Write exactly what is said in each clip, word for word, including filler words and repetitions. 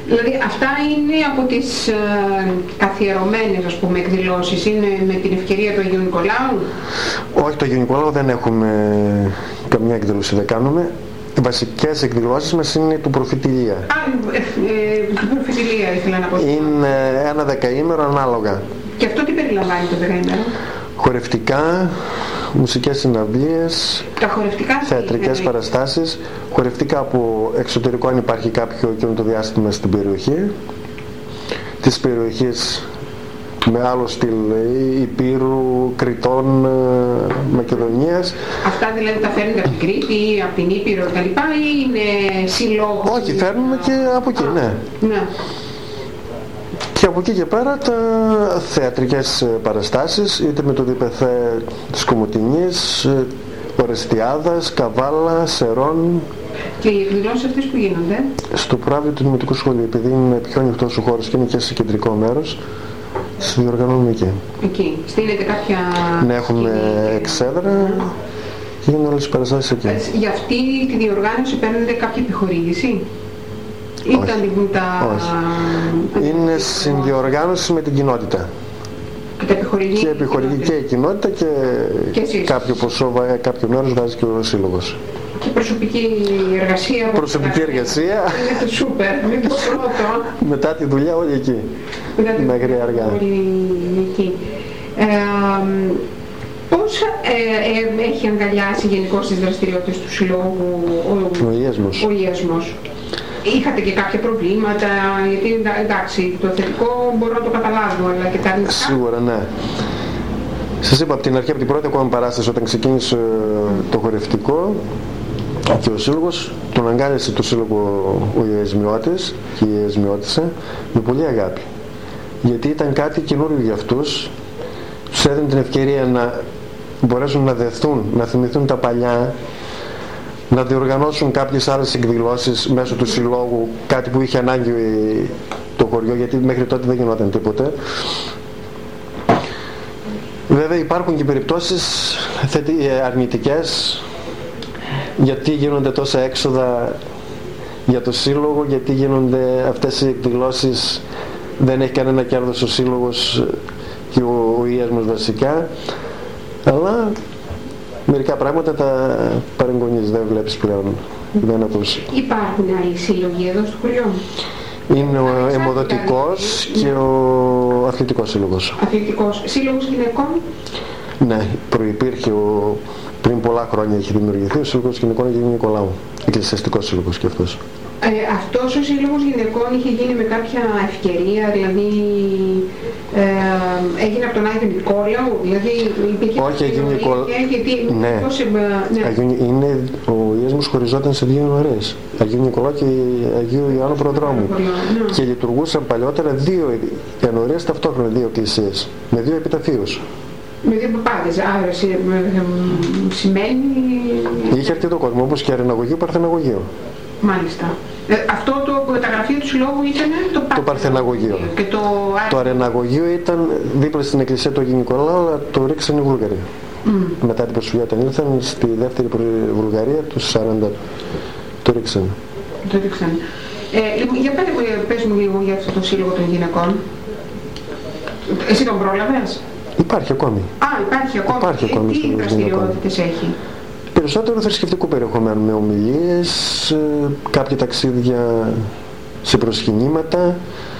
Δηλαδή αυτά είναι από τις ε, καθιερωμένες, ας πούμε, εκδηλώσεις, είναι με την ευκαιρία του Αγίου Νικολάου? Όχι, το Αγίου Νικολάου δεν έχουμε καμιά εκδήλωση, δεν κάνουμε. Οι βασικές εκδηλώσεις μας είναι του Προφητηλία. Α, ε, ε, του Προφητηλία ήθελα να πω. Είναι ένα δεκαήμερο ανάλογα. Και αυτό τι περιλαμβάνει το δεκαήμερο? Χορευτικά, μουσικές συναυλίες, τα χορευτικά, θεατρικές παραστάσεις, χορευτικά από εξωτερικό αν υπάρχει κάποιο εκείνο το διάστημα στην περιοχή, της περιοχής με άλλο στυλ Υπήρου, Κρητών, Μακεδονίας. Αυτά δηλαδή τα φέρνετε από την Κρήτη ή από την Ήπειρο κτλ. Ή είναι συλλόγους? Όχι, φέρνουμε και από εκεί, ναι. ναι. Και από εκεί και πέρα τα θεατρικές παραστάσεις, είτε με το διπεθέ της Κομοτηνής, Ορεστιάδας, Καβάλα, Σερών. Και οι εκδηλώσεις αυτές που γίνονται? Στο πράβιο του Δημοτικού Σχολείου, επειδή είναι πιο ανοιχτός ο χώρος και είναι και σε κεντρικό μέρος, τις διοργανώνουμε εκεί. Εκεί. Στείλετε κάποια... Ναι, έχουμε εξέδρα και γίνονται όλες τις παραστάσεις εκεί. Για αυτή τη διοργάνωση παίρνετε κάποια επιχορήγηση? Ήταν τα... Όχι. Είναι συνδιοργάνωση με την κοινότητα. Και τα επιχορηγεί και επιχορηγεί και η κοινότητα και, και κάποιο ποσό, κάποιο μέρος βάζει και ο σύλλογος. Και προσωπική εργασία. Προσωπική εργασία. Είναι το σούπερ, είναι το πρώτο. Μετά τη δουλειά όλοι εκεί. Μέχρι αργά. Όλοι εκεί. Ε, πώς ε, ε, έχει αγκαλιάσει γενικώς τις δραστηριότητες του συλλόγου ο, ο Ιέσμος? Ο Ιέσμος. Είχατε και κάποια προβλήματα, γιατί εντάξει, το θετικό μπορώ να το καταλάβω, αλλά και τα αρνητικά. Σίγουρα, ναι. Σας είπα από την αρχή, από την πρώτη ακόμα παράσταση, όταν ξεκίνησε το χορευτικό και ο σύλλογος, τον αγκάλιασε το σύλλογο ο Ιεσμιώτης και η Ιεσμιώτισσα με πολύ αγάπη. Γιατί ήταν κάτι καινούριο για αυτούς, τους έδινε την ευκαιρία να μπορέσουν να δεθούν, να θυμηθούν τα παλιά, να διοργανώσουν κάποιες άλλες εκδηλώσεις μέσω του συλλόγου, κάτι που είχε ανάγκη το χωριό, γιατί μέχρι τότε δεν γινόταν τίποτε. Βέβαια υπάρχουν και περιπτώσεις αρνητικές, γιατί γίνονται τόσα έξοδα για το σύλλογο, γιατί γίνονται αυτές οι εκδηλώσεις, δεν έχει κανένα κέρδος ο σύλλογος και ο, ο Ιέσμος βασικά, αλλά μερικά πράγματα τα παρεγκονίζεις, δεν βλέπεις πλέον, δεν ακούς. Υπάρχουν άλλοι σύλλογοι εδώ στο χωριό? Είναι ο αιμοδοτικός και ο αθλητικός σύλλογος. Αθλητικός. Σύλλογος γυναικών? Ναι, προϋπήρχε ο, πριν πολλά χρόνια έχει δημιουργηθεί ο Σύλλογος Γυναικών Αγίου Νικολάου. Εκκλησιαστικός σύλλογος και αυτός. Ε, αυτός ο Σύλλογος Γυναικών είχε γίνει με κάποια ευκαιρία, δηλαδή ε, έγινε από τον Άγιο Νικόλαο, δηλαδή υπήρχε... Όχι, Αγίου Νικόλαο. Γιατί, ναι. Πώς, ε, ναι. Αγίου, είναι, ο Ιέσμος χωριζόταν σε δύο ενορίες, Αγίου Νικολάου και Αγίου Ιωάννου Προδρόμου. Ναι. Και λειτουργούσαν παλιότερα δύο ενορίες ταυτόχρονα, δύο εκκλησίες, με δύο επιταφείους. Με δύο παπάδες, άρα σημαίνει... Είχε αρκετό κόσμο, όπως και Αρεναγωγείο, Παρθεναγωγείο. Μάλιστα. Ε, αυτό το, τα γραφεία του συλλόγου ήταν το, το Παρθεναγωγείο. Και το... το Αρεναγωγείο ήταν δίπλα στην εκκλησία του Αγίου Νικολάου, αλλά το ρίξαν οι Βούλγαροι. Mm. Μετά την προσφυγή όταν ήρθαν στη δεύτερη Βουλγαρία του σαράντα, το ρίξαν. Το ρίξαν. Ε, λοιπόν, για πέρα, πες μου λίγο για αυτό το σύλλογο των γυναικών. Εσύ τον πρόλαβες? Υπάρχει ακόμη. Α, υπάρχει ακόμη. Υπάρχει ακόμη. Τι δραστηριότητες έχει? Περισσότερο θρησκευτικού περιεχομένου, με ομιλίες, κάποια ταξίδια σε προσκυνήματα,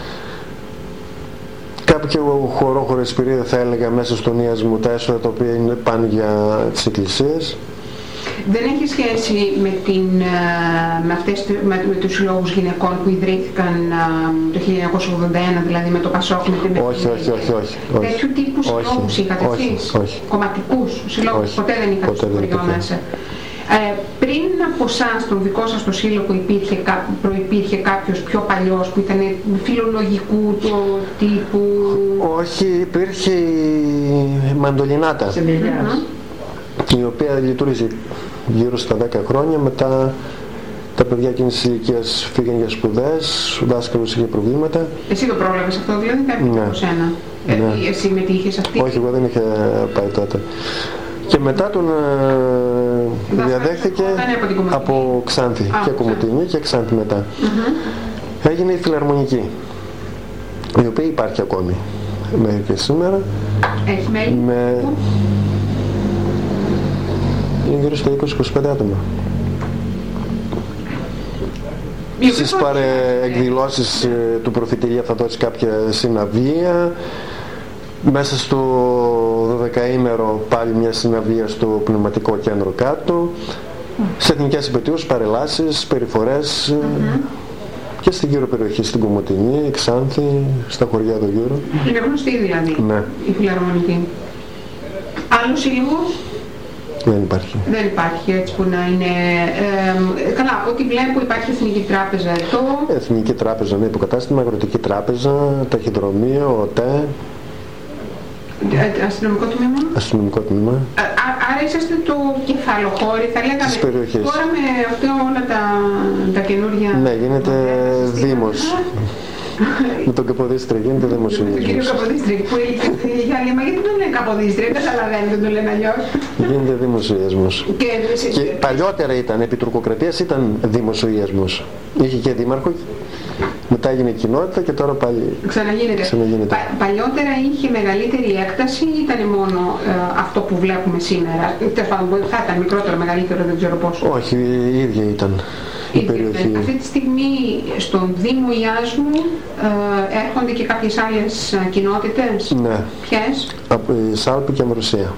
κάποιο χορόχωρο εσπηρίδα θα έλεγα μέσα στον Ιασμό, τα έσοδα τα οποία είναι πάνω για τις εκκλησίες. Δεν έχει σχέση με, την, με, αυτές, με, με τους συλλόγους γυναικών που ιδρύθηκαν το χίλια εννιακόσια ογδόντα ένα, δηλαδή με το Πασόκ, με την όχι, όχι, όχι, όχι. Τέτοιου τύπου συλλόγους είχατε εσείς? Όχι. Κομματικούς συλλόγους? Ποτέ δεν είχατε στο χωριό μέσα? Ε, πριν από εσάς, τον δικό σας το σύλλογο, υπήρχε, προϋπήρχε κάποιος πιο παλιός που ήταν φιλολογικού το τύπου? Όχι, υπήρχε η Μαντολινάτα, η οποία λειτουργήσε γύρω στα δέκα χρόνια. Μετά τα παιδιά εκείνης της ηλικίας φύγαν για σπουδές, ο δάσκαλος είχε προβλήματα. Εσύ το πρόλαβες αυτό, δηλαδή δεν έπρεπε από σένα? Ναι. Ε, εσύ μετήχες αυτή? Όχι, εγώ δεν είχα πάει τότε. Και μετά τον ε, διαδέχθηκε από, από Ξάνθη, Α, και Κομοτηνή και Ξάνθη μετά. Mm-hmm. έγινε η Φιλαρμονική, η οποία υπάρχει ακόμη μέχρι και σήμερα. Έχει μέλη. Με... είναι γύρω στα είκοσι με είκοσι πέντε άτομα. Στις παρεκδηλώσεις ε, του Προφητηλία θα δώσει κάποια συναυλία. Μέσα στο δωδεκαήμερο πάλι μια συναυλία στο Πνευματικό Κέντρο κάτω. Mm. Σε εθνικές επετείους, παρελάσεις, περιφορές mm-hmm. και στην γύρω περιοχή, στην Κομοτηνή, Ξάνθη, στα χωριά εδώ γύρω. Είναι γνωστή δηλαδή, ναι. Η Φιλαρμονική. Άλλο σύλλογο? Δεν υπάρχει. Δεν υπάρχει έτσι που να είναι... Ε, καλά, ό,τι βλέπω υπάρχει Εθνική Τράπεζα εδώ. Εθνική Τράπεζα, ναι, υποκατάστημα, Αγροτική Τράπεζα, Ταχυδρομείο, ΟΤΕ. Αστυνομικό τμήμα. Αστυνομικό τμήμα. Α, άρα είσαστε το κεφαλοχώρι, θα λέγαμε. Τις περιοχές. Τώρα με αυτό όλα τα, τα καινούργια... Ναι, γίνεται δήμος. Με τον Καποδίστρια γίνεται δημοσιογραφία. Με τον κύριο Καποδίστρια που είχε άλλη, μα γιατί τον λένε Καποδίστρια, δεν καταλαβαίνετε, δεν τον λένε αλλιώς. Γίνεται δημοσιογραφισμός. Και, και παλιότερα ήταν, επί τουρκοκρατίας ήταν δημοσιογραφισμός. Είχε και δήμαρχο, μετά έγινε κοινότητα και τώρα πάλι ξαναγίνεται. ξαναγίνεται. Πα, παλιότερα είχε μεγαλύτερη έκταση ή ήταν μόνο ε, αυτό που βλέπουμε σήμερα? Τέλος πάντων, θα ήταν μικρότερο, μεγαλύτερο, δεν ξέρω πόσο. Όχι, η ίδια ήταν. Η περιοχή. Αυτή τη στιγμή στον Δήμο Ιάσμου ε, έρχονται και κάποιες άλλες κοινότητες. Ναι. Ποιες? Από Σάλπη και Αμβροσία.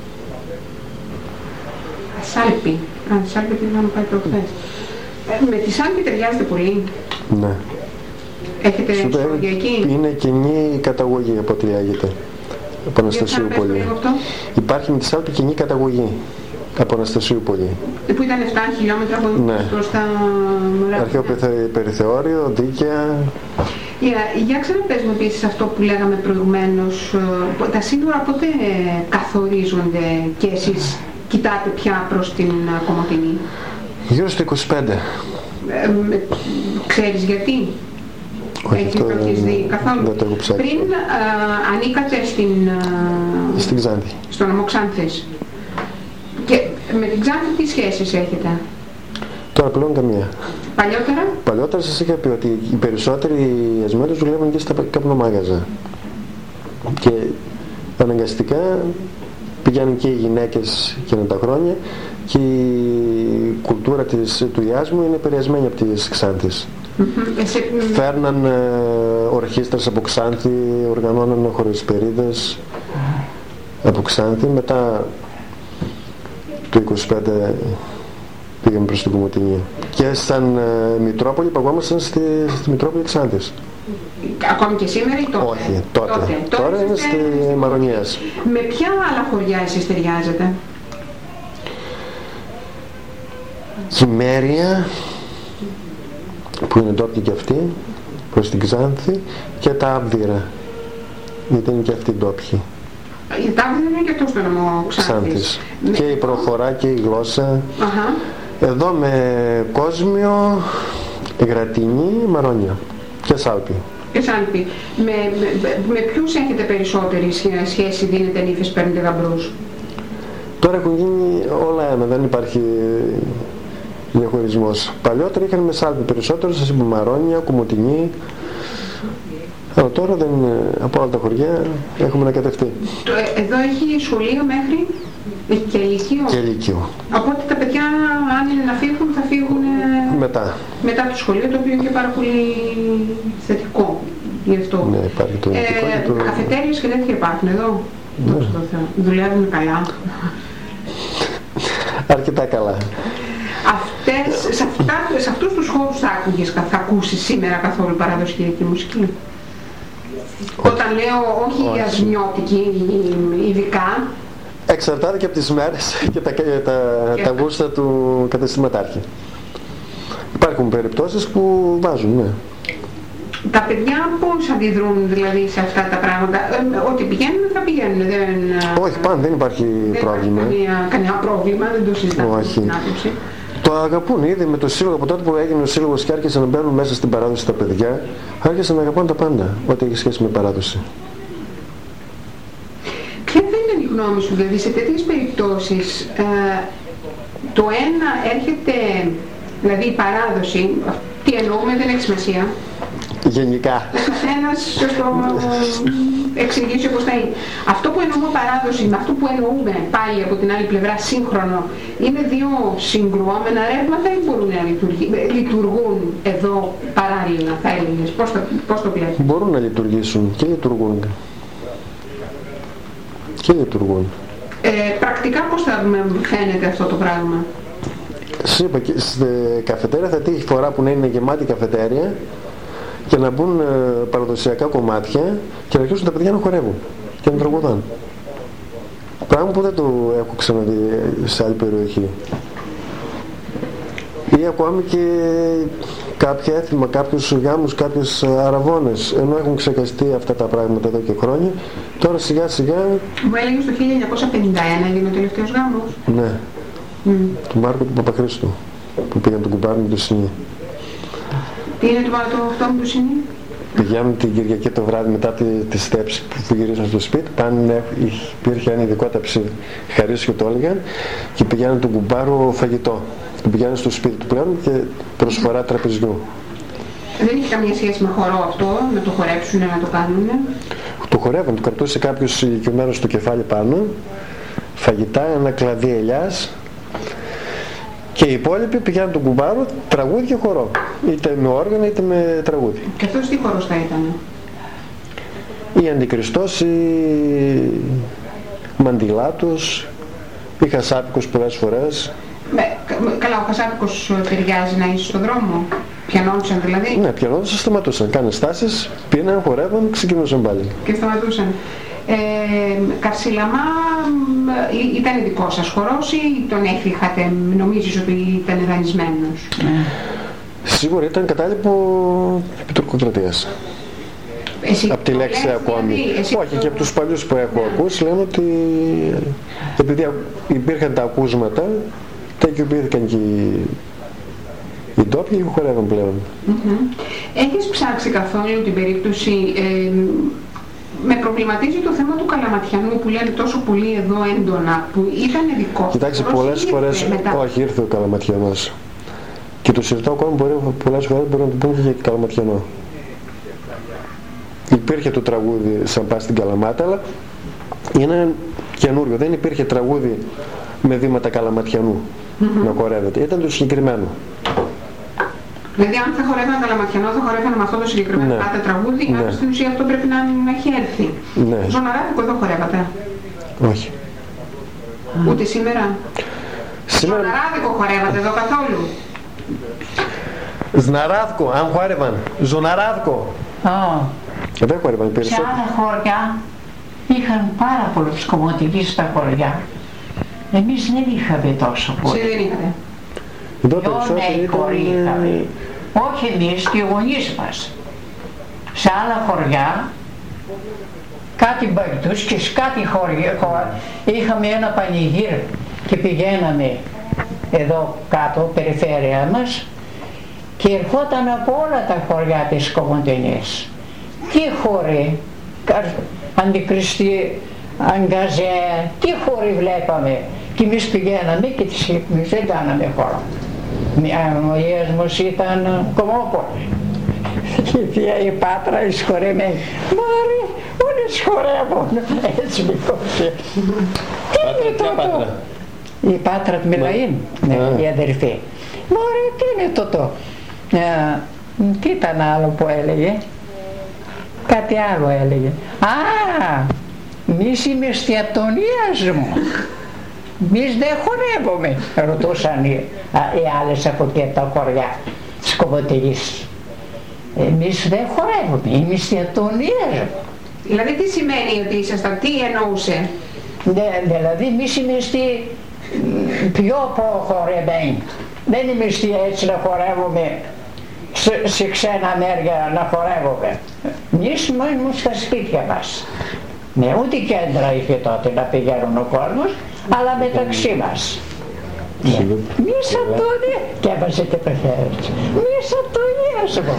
Σάλπη. Α, Σάλπη την είχαμε πάει προχθές. Ε, με τη Σάλπη ταιριάζεται πολύ. Ναι. Έχετε ιστορία εκεί? Είναι κοινή καταγωγή από ό,τι λέγεται. Από Αναστασιούπολη. Υπάρχει με τη Σάλπη κοινή καταγωγή. Από Αναστασιούπολη. Που ήταν επτά χιλιόμετρα από ναι. προς τα Μοράβια. Αρχαίο περιθεώριο, δίκαια. Για, για ξαναπες μου επίσης αυτό που λέγαμε προηγουμένως. Τα σύνορα πότε καθορίζονται και εσείς κοιτάτε πια προς την Κομοτηνή? Γύρω στο είκοσι πέντε. Ε, ξέρεις γιατί? Όχι, αυτό δεν, καθόλου. δεν το έχω ψάξει. Πριν α, ανήκατε στην, α, στην Ξάνθη. Στο νομό Ξάνθης. Και με την Ξάνθη τι σχέσεις έχετε? Τώρα πλέον καμία. Παλιότερα? Παλιότερα σας είχα πει ότι οι περισσότεροι ασμένους δουλεύουν και στα καπνομάγαζα. Και αναγκαστικά πηγαίνουν και οι γυναίκες εκείνα τα χρόνια και η κουλτούρα της, του Ιάσμου είναι επηρεασμένη από τις Ξάνθης. Mm-hmm. Φέρναν ε, ορχήστρες από Ξάνθη, οργανώναν χοροσπερίδες από Ξάνθη. Μετά το είκοσι πέντε πήγαμε προς την Κομοτηνή. Και σαν ε, Μητρόπολη παγόμασταν στη, στη Μητρόπολη Ξάνθης. Ακόμη και σήμερα ή τότε? Όχι, τότε. τότε. Τώρα, Τώρα είναι στη Μαρονίας. Με ποια άλλα χωριά εσείς ταιριάζετε? Κυμέρια, που είναι ντόπιοι και αυτοί, προς την Ξάνθη, και τα Άβδυρα, γιατί είναι και αυτοί ντόπιοι. Η Τάβδη είναι και αυτό στο νομό Ξάνθης. Με... Και η προφορά και η γλώσσα. Αχα. Εδώ με Κόσμιο, Γρατινή, Μαρόνια και Σάλπη. Και Σάλπη. Με, με, με ποιους έχετε περισσότερη σχέση, δίνετε νύφες, παίρνετε γαμπρούς? Τώρα έχουν γίνει όλα ένα, δεν υπάρχει διαχωρισμός. Παλιότερα είχαν με Σάλπη περισσότερο, σας είπα Μαρόνια, Κομοτηνή. Αλλά τώρα δεν, από όλα τα χωριά έχουμε ανακατευτεί. Εδώ έχει σχολείο μέχρι? Έχει και λύκειο? Και λύκειο. Οπότε τα παιδιά, αν είναι να φύγουν, θα φύγουν μετά. Μετά το σχολείο, το οποίο είναι και πάρα πολύ θετικό γι' αυτό. Ναι, υπάρχει το θετικό. Ε, το... Καφετέριες και τέτοια υπάρχουν εδώ? Ναι. Δουλεύουν καλά? Αρκετά καλά. Αυτές, σε, αυτά, σε αυτούς τους χώρους θα άκουγες, θα ακούσεις σήμερα καθόλου παραδοσιακή μουσική? Όχι. Όταν λέω όχι ασμιώτικη ειδικά. Εξαρτάται και από τις μέρες και τα, τα, και τα γούστα του καταστηματάρχη. Υπάρχουν περιπτώσεις που βάζουν, ναι. Τα παιδιά πώς αντιδρούν δηλαδή σε αυτά τα πράγματα? Ε, ό,τι πηγαίνουν θα πηγαίνουν. Δεν, όχι, πάντα δεν υπάρχει δεν πρόβλημα. Δεν υπάρχει κανένα πρόβλημα, δεν το συζητάμε στην άποψη. Το αγαπούν ήδη με το σύλλογο, από τότε που έγινε ο σύλλογος και άρχισαν να μπαίνουν μέσα στην παράδοση τα παιδιά, άρχισαν να αγαπούν τα πάντα, ό,τι έχει σχέση με παράδοση. Ποια θα είναι η γνώμη σου, δηλαδή σε τέτοιες περιπτώσεις ε, το ένα έρχεται, δηλαδή η παράδοση, τι εννοούμε, δεν έχει σημασία. γενικά. Ένας το εξηγήσει όπως θα είναι. Αυτό που εννοούμε παράδοση, με αυτό που εννοούμε πάλι από την άλλη πλευρά σύγχρονο, είναι δύο συγκρουόμενα ρεύματα ή μπορούν να λειτουργούν εδώ παράλληλα, θα έλεγες? Πώς το, πώς το βλέπεις? Μπορούν να λειτουργήσουν και λειτουργούν. Και λειτουργούν. Ε, πρακτικά πώς θα φαίνεται αυτό το πράγμα? Σας είπα, στη καφετέρια θα τύχει φορά που να είναι γεμάτη καφετέρια και να μπουν ε, παραδοσιακά κομμάτια και να αρχίσουν τα παιδιά να χορεύουν και να τραγουδάνε. Πράγμα που δεν το έχω ξαναδεί σε άλλη περιοχή. Ή ακόμη και κάποια έθιμα, κάποιους γάμους, κάποιες αραβώνες, ενώ έχουν ξεκαστεί αυτά τα πράγματα εδώ και χρόνια, τώρα σιγά σιγά... Μου έλεγες το χίλια εννιακόσια πενήντα ένα έγινε ο τελευταίος γάμος. Ναι, mm. του Μάρκου του Παπαχρήστου, που πήγαν τον κουμπάρι με το Συνή. Τι είναι το, το αυτό με το Συνή? Πηγαίνουν την Κυριακή το βράδυ μετά τη, τη στέψη που γυρίσαν στο σπίτι, πάνε, υπήρχε ένα ειδικό ταψί, χαρίσιο το έλεγαν, και πηγαίνουν τον κουμπάρο φαγητό. Τον πηγαίνουν στο σπίτι του πλέον και προσφορά τραπεζιού. Δεν είχε καμία σχέση με χορό αυτό, να το χορέψουν, να το κάνουν? Το χορεύαν, το κρατούσε κάποιος ηλικιωμένος στο κεφάλι πάνω, φαγητά, ένα κλαδί ελιάς, και οι υπόλοιποι πηγαίνουν τον κουμπάρο, τραγούδι και χορό. Είτε με όργανα είτε με τραγούδι. Και αυτός τι χορός θα ήταν? Ή Αντικριστός, ή Μαντιλάτος, ή Χασάπικος πολλές φορές. Με, καλά, ο Χασάπικος ταιριάζει να είσαι στον δρόμο? Πιανόντουσαν δηλαδή? Ναι, πιανόντουσαν, σταματούσαν. Κάνε στάσεις, πήγαιναν, χορεύαν, ξεκινούσαν πάλι. Και σταματούσαν. Ε, Καρσιλαμά ήταν δικό σας χορός ή τον έφυγατε, νομίζεις ότι ήταν δανεισμένος? Mm. Σίγουρα ήταν κατάλοιπο επί τουρκοκρατίας. Από τη λέξη ακόμη. Δηλαδή, όχι, το... και από τους παλιούς που έχω yeah. ακούσει λένε ότι επειδή υπήρχαν τα ακούσματα, τεκιοποιήθηκαν και οι, οι ντόπιοι και χορεύαν πλέον. Mm-hmm. Έχεις ψάξει καθόλου την περίπτωση, ε, με προβληματίζει το θέμα του Καλαματιανού που λένε τόσο πολύ εδώ έντονα, που ήταν δικό. Κοιτάξτε, πολλές φορές, όχι, ήρθε ο Καλαματιανός. Και το συζητάω ακόμα, μπορεί, πολλές φορές μπορεί να το πούμε και για Καλαματιανό. Υπήρχε το τραγούδι σαν πας στην Καλαμάτα, αλλά είναι καινούριο. Δεν υπήρχε τραγούδι με βήματα Καλαματιανού mm-hmm. να χορεύεται. Ήταν το συγκεκριμένο. Δηλαδή αν θα χορεύανε Καλαματιανό θα χορεύανε με αυτό το συγκεκριμένο ναι. κάθε τραγούδι, ναι. αλλά στην ουσία αυτό πρέπει να, να έχει έρθει. Ναι. Ζωναράδικο εδώ χορεύατε? Όχι. Ούτε σήμερα? Σήμερα... Ζωναράδικο χορεύατε εδώ καθόλου? Ζναράδικο, αν χορεύαν. Ζωναράδικο. Oh. Και δεν χορεύαν περισσότερο. Σε άλλα χωριά είχαν πάρα πολλούς κομμωτικοί στα χωριά. Εμείς δεν είχαμε τόσο πολύ. Εσύ δεν είχατε? Δυο νέοι χωρί είχαμε. Όχι εμείς και οι γονείς μας. Σε άλλα χωριά, κάτι μπαϊτούς και σε κάτι χωριά είχαμε ένα πανηγύρι και πηγαίναμε εδώ κάτω, περιφέρεια μας, και ερχόταν από όλα τα χωριά της Κομοτηνής. Τι χωρί, Αντικριστή, Αγκαζέ, τι χωρί βλέπαμε. Και εμείς πηγαίναμε και τις εμείς δεν κάναμε χώρο. Μια ομογίας μας ήταν Κομμόπολη. Και η θεία η Πάτρα εισχωρεμένη. Μάρι, όλες χορεύουν. Έτσι με κόψε. Τι είναι τούτο? Η Πάτρα του Μιλαΐν, ναι, η αδερφή. Μάρι, τι είναι τούτο? Ε, τι ήταν άλλο που έλεγε? Κάτι άλλο έλεγε. Α, μης είμαι εστιατονίας μου. Εμείς δεν χορεύουμε, ρωτούσαν οι, οι άλλες από και τα χωριά της Κομοτηνής. Εμείς δεν χορεύουμε, είμαι εστιατονίας. Δηλαδή τι σημαίνει ότι ήσασταν, τι εννοούσε? Ναι, δηλαδή εμείς είμαστε πιο προχωρεμένοι. Δεν είμαστε έτσι να χορεύουμε σε, σε ξένα μέρια να χορεύουμε. Εμείς μένουμε στα σπίτια μας. Ναι, ούτε κέντρα είχε τότε να πηγαίνουν ο κόσμος, αλλά μεταξύ μας. Ναι. Μη Αντώνη, και έβαζε και το χέρι της. Μη Αντωνίας μου.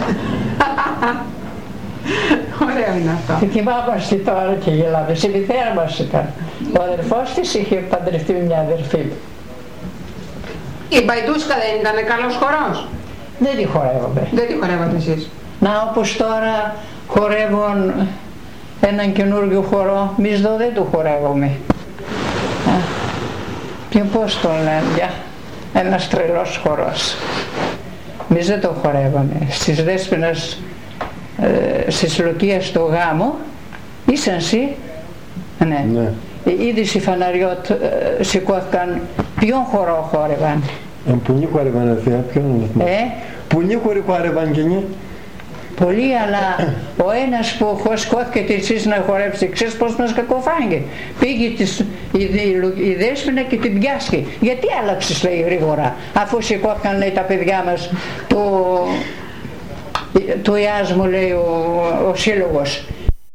Ωραίο είναι αυτό. Και θυμάμαστε τώρα και γελάμε. Σε μητέρα μας ήταν. Ο αδερφός της είχε παντρευτεί μια αδερφή. Η Μπαϊτούσκα δεν ήταν καλός χορός? Δεν τη χορεύαμε. Δεν τη χορεύατε εσείς? Να όπως τώρα χορεύουν έναν καινούργιο χορό, εμείς εδώ δεν το χορεύουμε. Και πώς το λένε, για ένας τρελός χορός. Εμείς δεν το χορεύαμε. Στις Δέσποινες, ε, στις Λουκίες στο γάμο, ήσαν εσύ, ναι. Ναι. Ήδη οι φαναριώτ ε, σηκώθηκαν, ποιον χορό χόρευαν. Ε, πολλοί χόρευαν, θεία, ποιον είναι. Ε? Πολλοί χοροί χόρευαν και είναι. Πολύ, αλλά ο ένας που σκόθηκε εσείς να χορέψει, ξέρεις πώς μας κακοφάνηκε. Πήγε της, η, η, η Δέσποινα και την πιάσκει. Γιατί άλλαξες, λέει, γρήγορα, αφού σηκώθηκαν, λέει, τα παιδιά μας, το, το Ιάσμου, λέει, ο, ο σύλλογος.